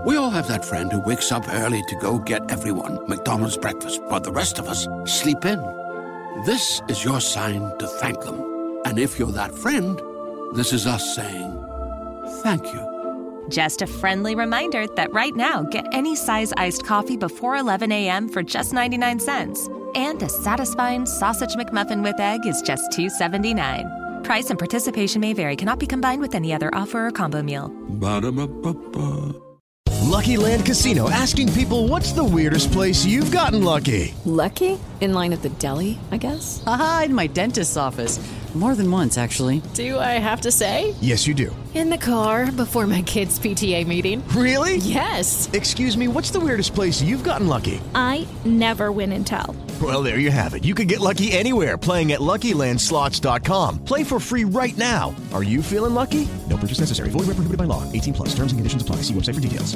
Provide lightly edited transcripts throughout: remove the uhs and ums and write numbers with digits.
We all have that friend who wakes up early to go get everyone McDonald's breakfast, while the rest of us sleep in. This is your sign to thank them. And if you're that friend, this is us saying thank you. Just a friendly reminder that right now, get any size iced coffee before 11 a.m. for just 99 cents. And a satisfying sausage McMuffin with egg is just $2.79. Price and participation may vary. Cannot be combined with any other offer or combo meal. Ba-da-ba-ba-ba. Lucky Land Casino, asking people, what's the weirdest place you've gotten lucky? Lucky? In line at the deli, I guess? Aha, in my dentist's office. More than once, actually. Do I have to say? Yes, you do. In the car before my kids' PTA meeting. Really? Yes. Excuse me, what's the weirdest place you've gotten lucky? I never win and tell. Well, there you have it. You can get lucky anywhere, playing at LuckyLandSlots.com. Play for free right now. Are you feeling lucky? No purchase necessary. Void where prohibited by law. 18+. Terms and conditions apply. See website for details.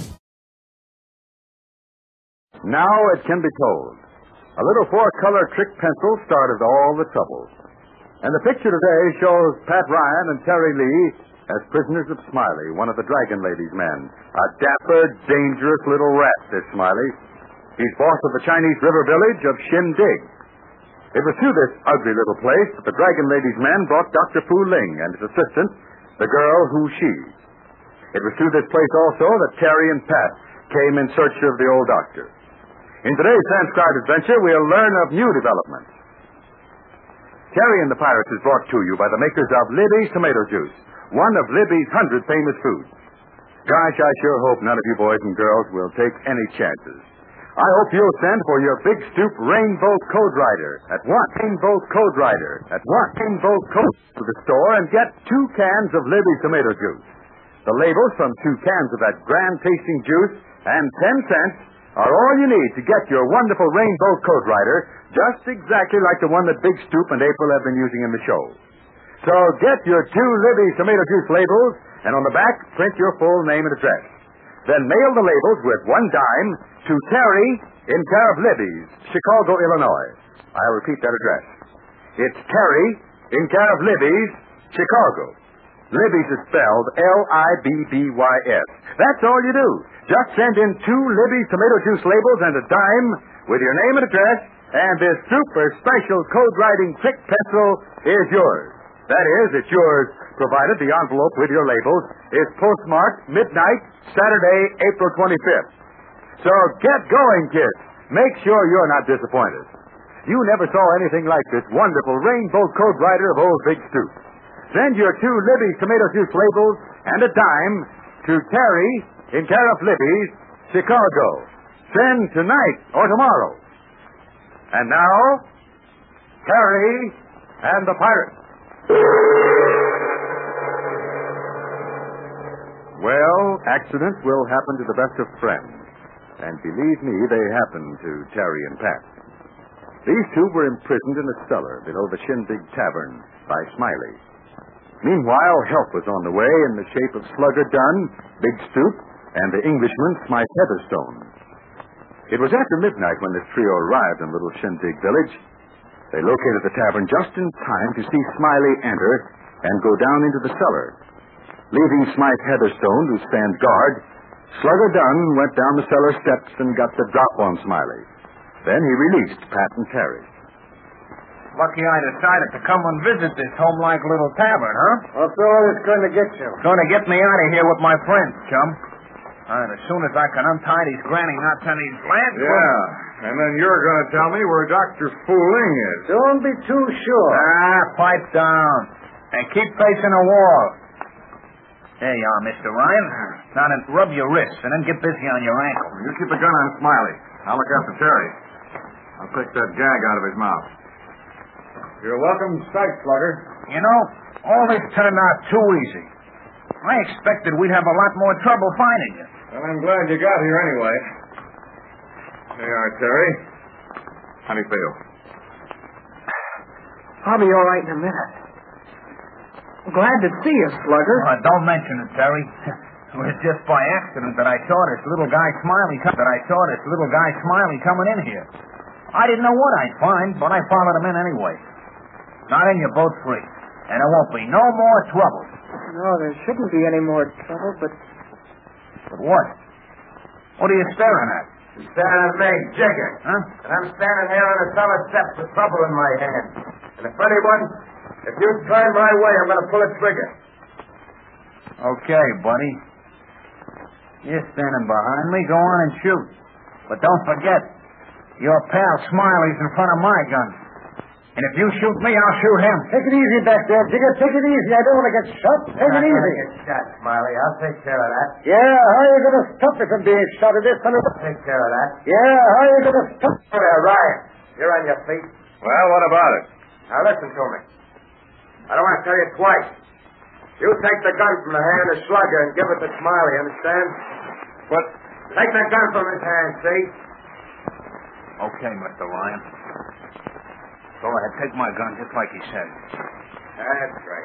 Now it can be told. A little four-color trick pencil started all the trouble. And the picture today shows Pat Ryan and Terry Lee as prisoners of Smiley, one of the Dragon Lady's men. A dapper, dangerous little rat, this Smiley. He's boss of the Chinese river village of Shindig. It was through this ugly little place that the Dragon Lady's men brought Dr. Fu Ling and his assistant, the girl Hu Shi. It was through this place also that Terry and Pat came in search of the old doctor. In today's transcribed adventure, we'll learn of new developments. Terry and the Pirates is brought to you by the makers of Libby's Tomato Juice, one of Libby's 100 famous foods. Gosh, I sure hope none of you boys and girls will take any chances. I hope you'll send for your Big Stoop Rainbow Code Rider at once. Rainbow Code Rider at once. Rainbow Code to the store and get 2 cans of Libby's Tomato Juice. The labels from 2 cans of that grand tasting juice and 10 cents are all you need to get your wonderful Rainbow Code Rider, just exactly like the one that Big Stoop and April have been using in the show. So get your 2 Libby's Tomato Juice labels, and on the back, print your full name and address. Then mail the labels with 1 dime to Terry in care of Libby's, Chicago, Illinois. I'll repeat that address. It's Terry in care of Libby's, Chicago. Libby's is spelled L-I-B-B-Y-S. That's all you do. Just send in 2 Libby's Tomato Juice labels and a dime with your name and address, and this super special code-writing trick pencil is yours. That is, it's yours, provided the envelope with your labels is postmarked midnight, Saturday, April 25th. So get going, kids. Make sure you're not disappointed. You never saw anything like this wonderful Rainbow Code Rider of Old Big Stoop. Send your 2 Libby's Tomato Juice labels and a dime to Terry in care of Libby's, Chicago. Send tonight or tomorrow. And now, Terry and the Pirates. Well, accidents will happen to the best of friends. And believe me, they happened to Terry and Pat. These 2 were imprisoned in a cellar below the Shindig Tavern by Smiley. Meanwhile, help was on the way in the shape of Slugger Dunn, Big Stoop, and the Englishman, Smythe Heatherstone. It was after midnight when this trio arrived in Little Shindig Village. They located the tavern just in time to see Smiley enter and go down into the cellar. Leaving Smythe Heatherstone to stand guard, Slugger Dunn went down the cellar steps and got the drop on Smiley. Then he released Pat and Terry. Lucky I decided to come and visit this home-like little tavern, huh? What's all this going to get you? Going to get me out of here with my friends, chum. And as soon as I can untie these granny knots on these lads... Yeah, and then you're going to tell me where Dr. Fu Ling is. Don't be too sure. Pipe down. And keep facing the wall. There you are, Mr. Ryan. Now then, rub your wrists and then get busy on your ankle. You keep the gun on Smiley. I'll look after Terry. I'll take that gag out of his mouth. You're welcome to sight, Slugger. You know, all this turned out too easy. I expected we'd have a lot more trouble finding you. Well, I'm glad you got here anyway. There you are, Terry. How do you feel? I'll be all right in a minute. I'm glad to see you, Slugger. Don't mention it, Terry. It was just by accident that I saw this little guy Smiley coming in here. I didn't know what I'd find, but I followed him in anyway. Now then, you're both free, and there won't be no more trouble. No, there shouldn't be any more trouble, but... But what? What are you staring at? You're staring at me, Jigger. Huh? And I'm standing here on the cellar steps with trouble in my hand. And if you turn my way, I'm going to pull a trigger. Okay, buddy. You're standing behind me. Go on and shoot. But don't forget, your pal Smiley's in front of my gun. And if you shoot me, I'll shoot him. Take it easy back there, Jigger. Take it easy. I don't want to get shot. Take it easy. Get shot, Smiley. I'll take care of that. Yeah, how are you going to stop me from being shot at this son of a... Take care of that. Yeah, how are you going to stop... There, Ryan. You're on your feet. Well, what about it? Now listen to me. I don't want to tell you twice. You take the gun from the hand of Slugger and give it to Smiley, understand? What? Take the gun from his hand, see? Okay, Mr. Ryan. Go ahead, take my gun just like he said. That's right.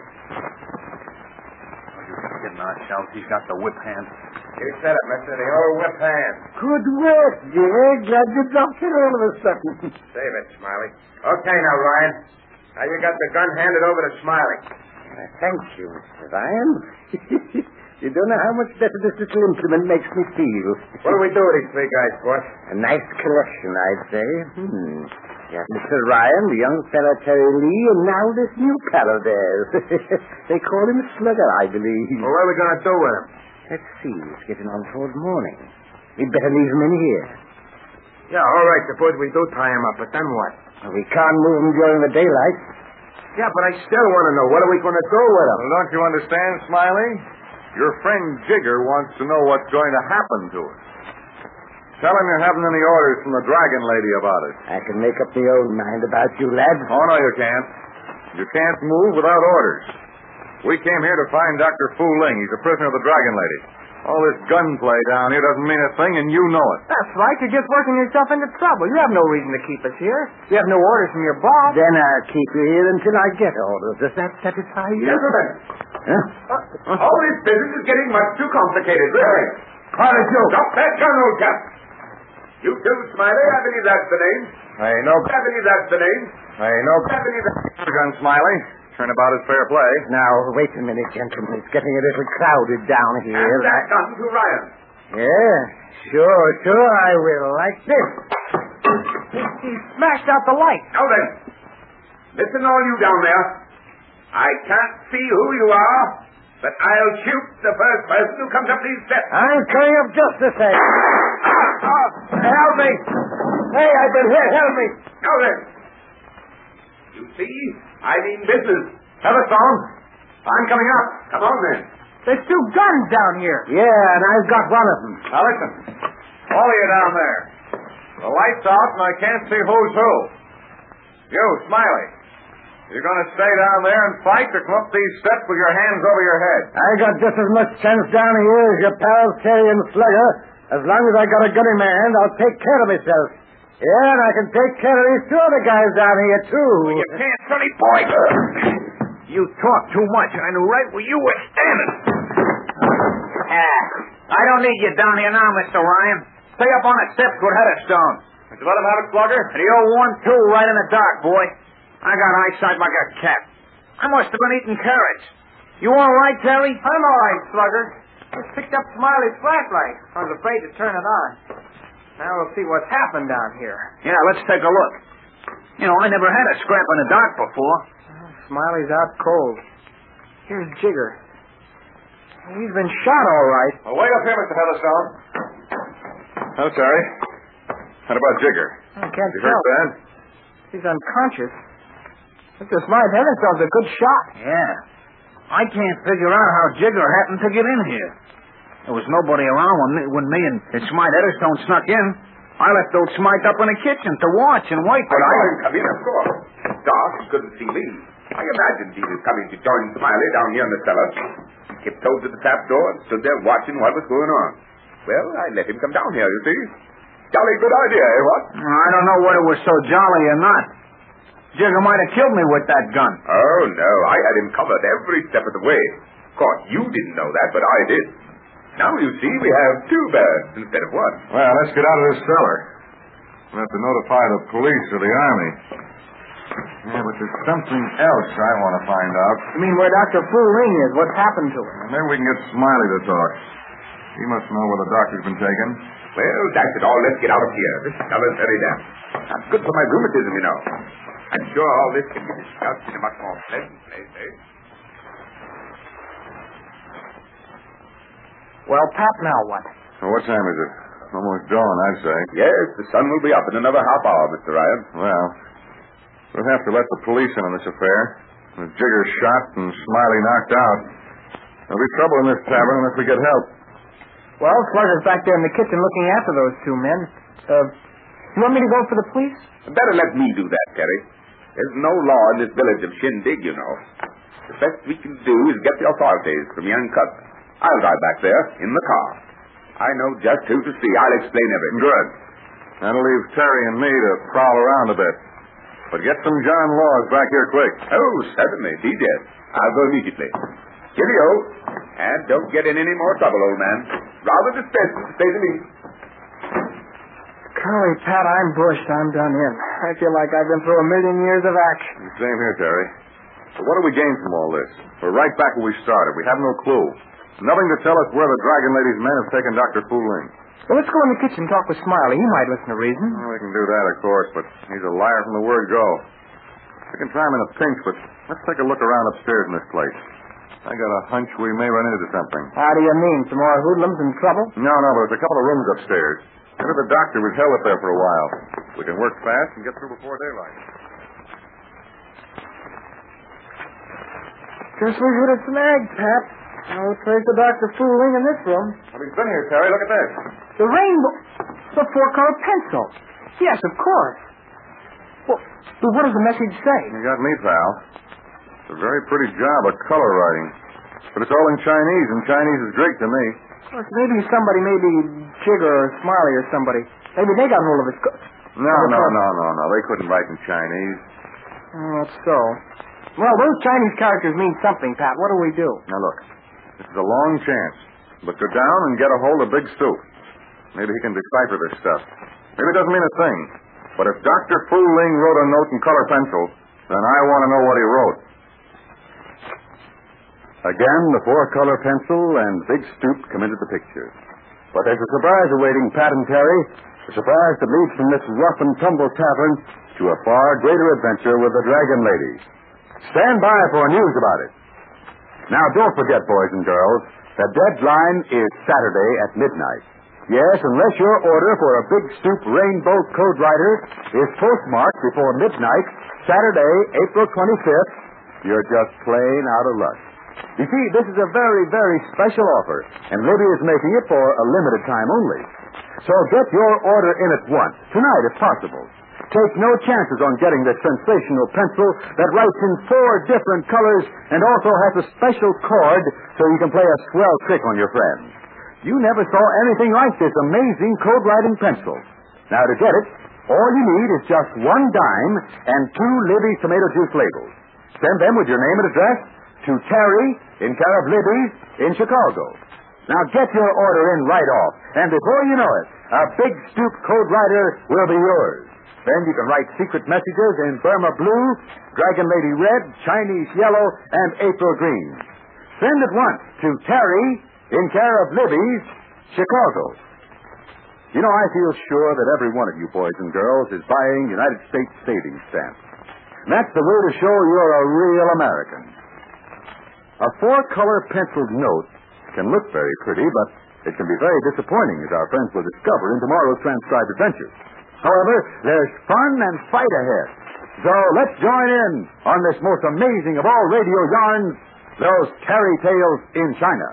Oh, you kidding ourselves? He's got the whip hand. You said it, mister. The old whip hand. Good work, Jigger. Glad you dropped it all of a sudden. Save it, Smiley. Okay, now, Ryan. Now you got the gun handed over to Smiley. Thank you, Mr. Ryan. You don't know how much better this little implement makes me feel. What do we do with these three guys, boss? A nice collection, I'd say. Yeah, Mr. Ryan, the young fellow Terry Lee, and now this new pal of theirs. They call him Slugger, I believe. Well, what are we going to do with him? Let's see. It's getting on toward morning. We'd better leave him in here. Yeah, all right. Suppose we do tie him up, but then what? Well, we can't move him during the daylight. Yeah, but I still want to know, what are we going to do with him? Well, don't you understand, Smiley? Your friend Jigger wants to know what's going to happen to us. Tell him you haven't any orders from the Dragon Lady about it. I can make up my own mind about you, lad. Oh, no, you can't. You can't move without orders. We came here to find Dr. Fu Ling. He's a prisoner of the Dragon Lady. All this gunplay down here doesn't mean a thing, and you know it. That's right. You're just working yourself into trouble. You have no reason to keep us here. You have no orders from your boss. Then I'll keep you here until I get orders. Does that satisfy you? Gentlemen. Huh? All this business is getting much too complicated, really. Quiet, you. Stop that gun, old chap. You too, Smiley. I believe that's the name. Hey, no. I believe that's the name. Hey, no. I believe that's... Gun, Smiley. Turnabout is fair play. Now, wait a minute, gentlemen. It's getting a little crowded down here. And that gun to Ryan. Yeah, sure, I will. Like this. He smashed out the light. Now then, listen all you down there. I can't see who you are, but I'll shoot the first person who comes up these steps. I'm coming up just the same. Help me. Hey, I've been hit. Help me. Now then, you see, I mean business. Featherstone, I'm coming up. Come on then. There's two guns down here. Yeah, and I've got one of them. Now listen. All of you down there. The light's out and I can't see who's who. You, Smiley. You're going to stay down there and fight or come up these steps with your hands over your head? I got just as much sense down here as your pals Terry and Slugger. As long as I got a gun in my hand, I'll take care of myself. Yeah, and I can take care of these two other guys down here, too. Well, you can't, Sonny boy. You talk too much. I knew right where you were standing. I don't need you down here now, Mr. Ryan. Stay up on the steps with Heatherstone. Would you let him have it, Slugger? And the old 1-2 right in the dark, boy. I got eyesight like a cat. I must have been eating carrots. You all right, Terry? I'm all right, Slugger. Just picked up Smiley's flashlight. I was afraid to turn it on. Now we'll see what's happened down here. Yeah, let's take a look. You know, I never had a scrap in the dark before. Smiley's out cold. Here's Jigger. He's been shot all right. Well, wait up here, Mr. Heatherstone. Oh, sorry. How about Jigger? I can't You tell. hurt bad? He's unconscious. Mr. Smiley Heatherstone's a good shot. Yeah. I can't figure out how Jigger happened to get in here. There was nobody around when me and Smite Heatherstone snuck in. I left old Smite up in the kitchen to watch and wait. But I didn't come in, of course. Doc couldn't see me. I imagined he was coming to join Smiley down here in the cellar. He tiptoed to the trap door and stood there watching what was going on. Well, I let him come down here, you see. Jolly good idea, eh, what? I don't know whether it was so jolly or not. Jigger might have killed me with that gun. Oh, no. I had him covered every step of the way. Of course, you didn't know that, but I did. Now, you see, we have two birds instead of one. Well, let's get out of this cellar. We'll have to notify the police or the army. Yeah, but there's something else I want to find out. You mean where Dr. Fu Ling is? What's happened to him? Maybe we can get Smiley to talk. He must know where the doctor's been taken. Well, dash it all, let's get out of here. This cellar's very damp. Not good for my rheumatism, you know. I'm sure all this can be discussed in a much more pleasant place, eh? Well, Pat, now what? Well, what time is it? Almost dawn, I'd say. Yes, the sun will be up in another half hour, Mr. Ryan. Well, we'll have to let the police in on this affair. With Jigger shot and Smiley knocked out, there'll be trouble in this tavern unless we get help. Well, Slugger's back there in the kitchen looking after those two men. You want me to go for the police? Better let me do that, Terry. There's no law in this village of Shindig, you know. The best we can do is get the authorities from young Cousin. I'll drive back there in the car. I know just who to see. I'll explain everything. Good. That'll leave Terry and me to prowl around a bit. But get some John Laws back here quick. Oh, certainly. Be dead. I'll go immediately. Cheerio. And don't get in any more trouble, old man. Rather distressed, to say the least. Golly, Pat, I'm bushed. I'm done in. I feel like I've been through 1,000,000 years of action. Same here, Terry. But what do we gain from all this? We're right back where we started. We have no clue. Nothing to tell us where the Dragon Lady's men have taken Dr. Fu Ling. Well, let's go in the kitchen and talk with Smiley. He might listen to reason. Well, we can do that, of course, but he's a liar from the word go. We can try him in a pinch, but let's take a look around upstairs in this place. I got a hunch we may run into something. How do you mean? Some more hoodlums in trouble? No, but there's a couple of rooms upstairs. Maybe the doctor was held up there for a while. We can work fast and get through before daylight. Guess we hit a snag, Pat. No trace of Dr. Fu Ling in this room. Well, he's been here, Terry. Look at this. The rainbow. The four-color pencil. Yes, of course. Well, what does the message say? You got me, pal. It's a very pretty job of color writing. But it's all in Chinese, and Chinese is Greek to me. Well, maybe somebody, maybe Jigger or Smiley or somebody. Maybe they got hold of it. No. They couldn't write in Chinese. Oh, that's so. Well, those Chinese characters mean something, Pat. What do we do? Now, look. This is a long chance. But go down and get a hold of Big Stoop. Maybe he can decipher this stuff. Maybe it doesn't mean a thing. But if Dr. Fu Ling wrote a note in color pencil, then I want to know what he wrote. Again, the four-color pencil and Big Stoop come into the picture. But there's a surprise awaiting Pat and Terry, a surprise that leads from this rough-and-tumble tavern to a far greater adventure with the Dragon Lady. Stand by for news about it. Now, don't forget, boys and girls, the deadline is Saturday at midnight. Yes, unless your order for a Big Stoop Rainbow Code Writer is postmarked before midnight, Saturday, April 25th, you're just plain out of luck. You see, this is a very, very special offer, and Libby is making it for a limited time only. So get your order in at once, tonight if possible. Take no chances on getting this sensational pencil that writes in 4 different colors and also has a special cord so you can play a swell trick on your friends. You never saw anything like this amazing code-writing pencil. Now, to get it, all you need is just 1 dime and 2 Libby's tomato juice labels. Send them with your name and address to Terry in care of Libby's in Chicago. Now, get your order in right off, and before you know it, a Big Stoop Code Writer will be yours. Then you can write secret messages in Burma Blue, Dragon Lady Red, Chinese Yellow, and April Green. Send at once to Terry in care of Libby's, Chicago. You know, I feel sure that every one of you boys and girls is buying United States savings stamps. And that's the way to show you're a real American. A 4-color penciled note can look very pretty, but it can be very disappointing, as our friends will discover in tomorrow's transcribed adventures. However, there's fun and fight ahead. So let's join in on this most amazing of all radio yarns, those Terry Tales in China.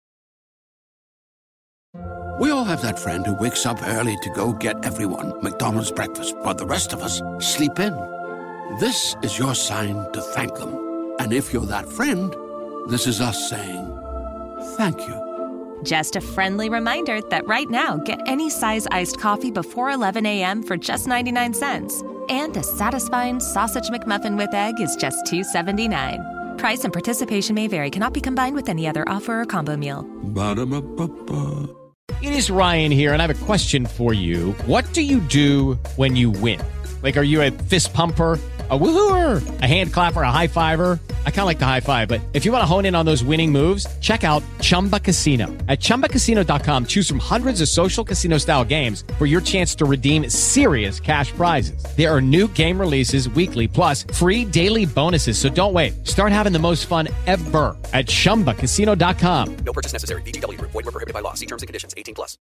We all have that friend who wakes up early to go get everyone McDonald's breakfast, while the rest of us sleep in. This is your sign to thank them. And if you're that friend, this is us saying thank you. Just a friendly reminder that right now, get any size iced coffee before 11 a.m. for just 99 cents. And a satisfying sausage McMuffin with egg is just $2.79. Price and participation may vary. Cannot be combined with any other offer or combo meal. Ba-da-ba-ba-ba. It is Ryan here, and I have a question for you. What do you do when you win? Like, are you a fist pumper? A woohooer, a hand clapper, a high fiver. I kind of like the high five, but if you want to hone in on those winning moves, check out Chumba Casino. At ChumbaCasino.com, choose from hundreds of social casino style games for your chance to redeem serious cash prizes. There are new game releases weekly, plus free daily bonuses. So don't wait. Start having the most fun ever at ChumbaCasino.com. No purchase necessary. VGW Group. Void where prohibited by law. See terms and conditions. 18+.